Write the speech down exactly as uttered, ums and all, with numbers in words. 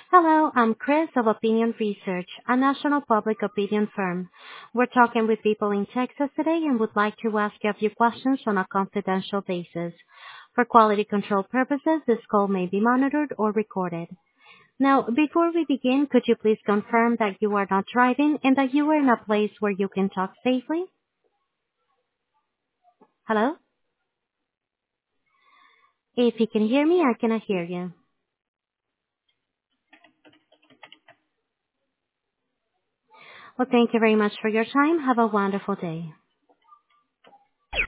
Hello, I'm Chris of Opinion Research, a national public opinion firm. We're talking with people in Texas today and would like to ask you a few questions on a confidential basis. For quality control purposes, this call may be monitored or recorded. Now, before we begin, could you please confirm that you are not driving and that you are in a place where you can talk safely? Hello? If you can hear me, I cannot hear you. Well, thank you very much for your time. Have a wonderful day.